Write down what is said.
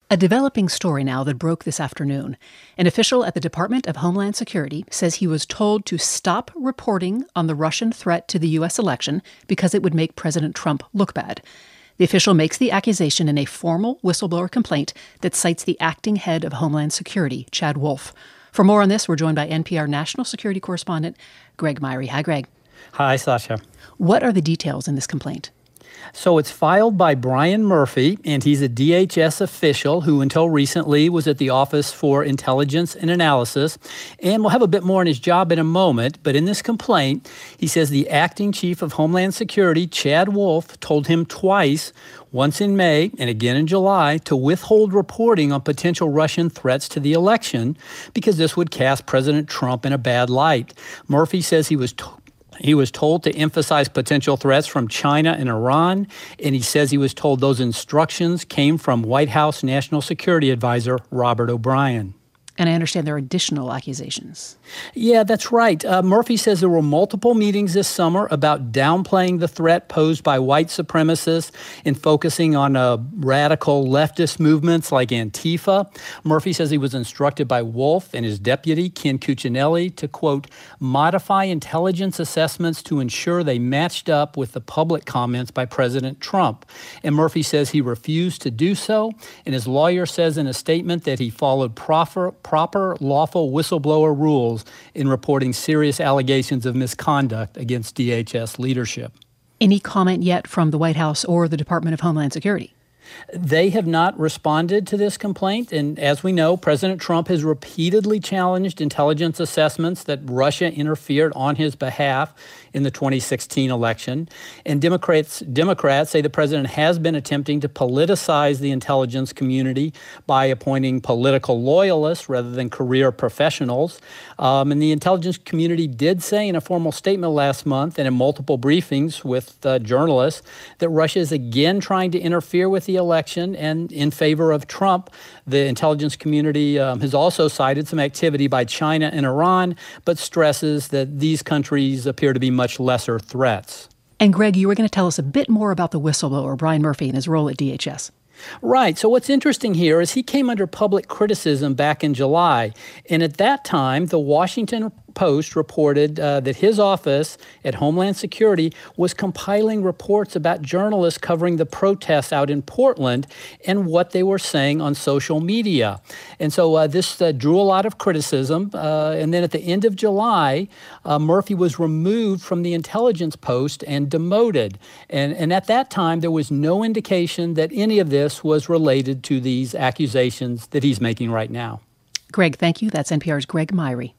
A developing story now that broke this afternoon. An official at the Department of Homeland Security says he was told to stop reporting on the Russian threat to the U.S. election because it would make President Trump look bad. The official makes the accusation in a formal whistleblower complaint that cites the acting head of Homeland Security, Chad Wolf. For more on this, we're joined by NPR national security correspondent Greg Myre. Hi, Greg. Hi, Sasha. What are the details in this complaint? So it's filed by Brian Murphy, and he's a DHS official who until recently was at the Office for Intelligence and Analysis. And we'll have a bit more on his job in a moment. But in this complaint, he says the acting chief of Homeland Security, Chad Wolf, told him twice, once in May and again in July, to withhold reporting on potential Russian threats to the election because this would cast President Trump in a bad light. Murphy says he was told to emphasize potential threats from China and Iran, and he says he was told those instructions came from White House National Security Advisor Robert O'Brien. And I understand there are additional accusations. Yeah, that's right. Murphy says there were multiple meetings this summer about downplaying the threat posed by white supremacists and focusing on radical leftist movements like Antifa. Murphy says he was instructed by Wolf and his deputy, Ken Cuccinelli, to, quote, modify intelligence assessments to ensure they matched up with the public comments by President Trump. And Murphy says he refused to do so, and his lawyer says in a statement that he followed proper lawful whistleblower rules in reporting serious allegations of misconduct against DHS leadership. Any comment yet from the White House or the Department of Homeland Security? They have not responded to this complaint. And as we know, President Trump has repeatedly challenged intelligence assessments that Russia interfered on his behalf in the 2016 election. And Democrats say the president has been attempting to politicize the intelligence community by appointing political loyalists rather than career professionals. And the intelligence community did say in a formal statement last month and in multiple briefings with journalists that Russia is again trying to interfere with the election and in favor of Trump. The intelligence community has also cited some activity by China and Iran, but stresses that these countries appear to be much lesser threats. And Greg, you were going to tell us a bit more about the whistleblower, Brian Murphy, and his role at DHS. Right. So what's interesting here is he came under public criticism back in July. And at that time, the Washington Post reported that his office at Homeland Security was compiling reports about journalists covering the protests out in Portland and what they were saying on social media. And so this drew a lot of criticism. And then at the end of July, Murphy was removed from the intelligence post and demoted. And at that time, there was no indication that any of this was related to these accusations that he's making right now. Greg, thank you. That's NPR's Greg Myre.